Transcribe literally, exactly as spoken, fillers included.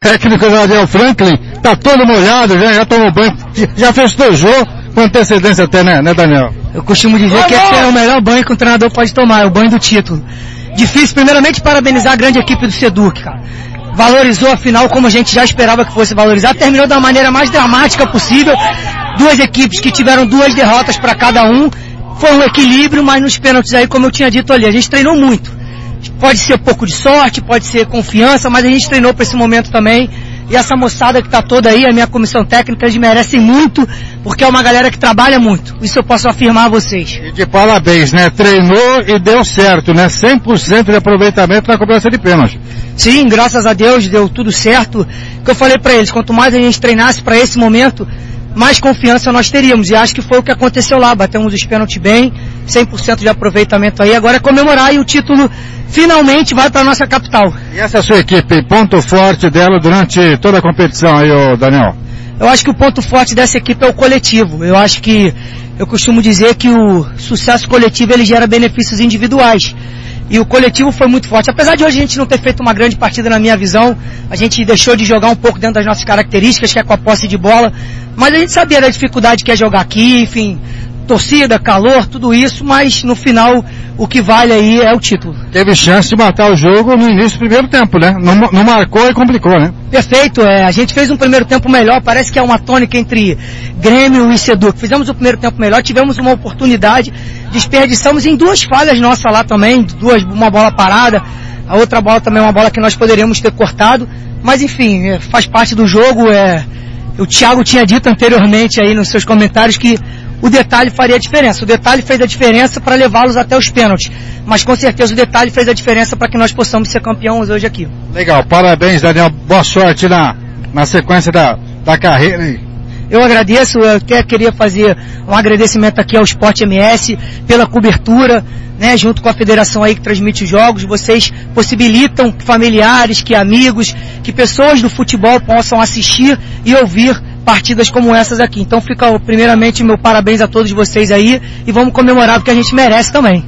técnico Daniel Franklin tá todo molhado, já, já tomou banho, já festejou com antecedência até, né, né Daniel? Eu costumo dizer que esse é o melhor banho que um treinador pode tomar, é o banho do título. Difícil, primeiramente, parabenizar a grande equipe do Seduc, cara. Valorizou a final como a gente já esperava que fosse valorizar, terminou da maneira mais dramática possível. Duas equipes que tiveram duas derrotas para cada um, foi um equilíbrio, mas nos pênaltis aí, como eu tinha dito ali, a gente treinou muito. Pode ser pouco de sorte, pode ser confiança, mas a gente treinou para esse momento também. E essa moçada que tá toda aí, a minha comissão técnica, eles merecem muito, porque é uma galera que trabalha muito. Isso eu posso afirmar a vocês. E de parabéns, né? Treinou e deu certo, né? cem por cento de aproveitamento na cobrança de pênalti. Sim, graças a Deus deu tudo certo. O que eu falei para eles, quanto mais a gente treinasse para esse momento, mais confiança nós teríamos. E acho que foi o que aconteceu lá. Batemos os pênaltis bem, cem por cento de aproveitamento aí. Agora é comemorar e o título finalmente vai para nossa capital. E essa é a sua equipe, ponto forte dela durante toda a competição aí, ô Daniel? Eu acho que o ponto forte dessa equipe é o coletivo. Eu acho que, eu costumo dizer que o sucesso coletivo ele gera benefícios individuais. E o coletivo foi muito forte. Apesar de hoje a gente não ter feito uma grande partida na minha visão, a gente deixou de jogar um pouco dentro das nossas características, que é com a posse de bola, mas a gente sabia da dificuldade que é jogar aqui, enfim, torcida, calor, tudo isso, mas no final o que vale aí é o título. Teve chance de matar o jogo no início do primeiro tempo, né? Não, não marcou e complicou, né? Perfeito, é, a gente fez um primeiro tempo melhor, parece que é uma tônica entre Grêmio e Seduc. Fizemos o primeiro tempo melhor, tivemos uma oportunidade, desperdiçamos em duas falhas nossas lá também, duas, uma bola parada, a outra bola também é uma bola que nós poderíamos ter cortado, mas enfim, é, faz parte do jogo, é, o Thiago tinha dito anteriormente aí nos seus comentários que o detalhe faria a diferença. O detalhe fez a diferença para levá-los até os pênaltis. Mas com certeza o detalhe fez a diferença para que nós possamos ser campeões hoje aqui. Legal, parabéns Daniel, boa sorte na, na sequência da, da carreira. Eu agradeço, eu até queria fazer um agradecimento aqui ao Sport M S pela cobertura, né, junto com a federação aí que transmite os jogos. Vocês possibilitam que familiares, que amigos, que pessoas do futebol possam assistir e ouvir partidas como essas aqui. Então fica primeiramente meu parabéns a todos vocês aí e vamos comemorar porque a gente merece também.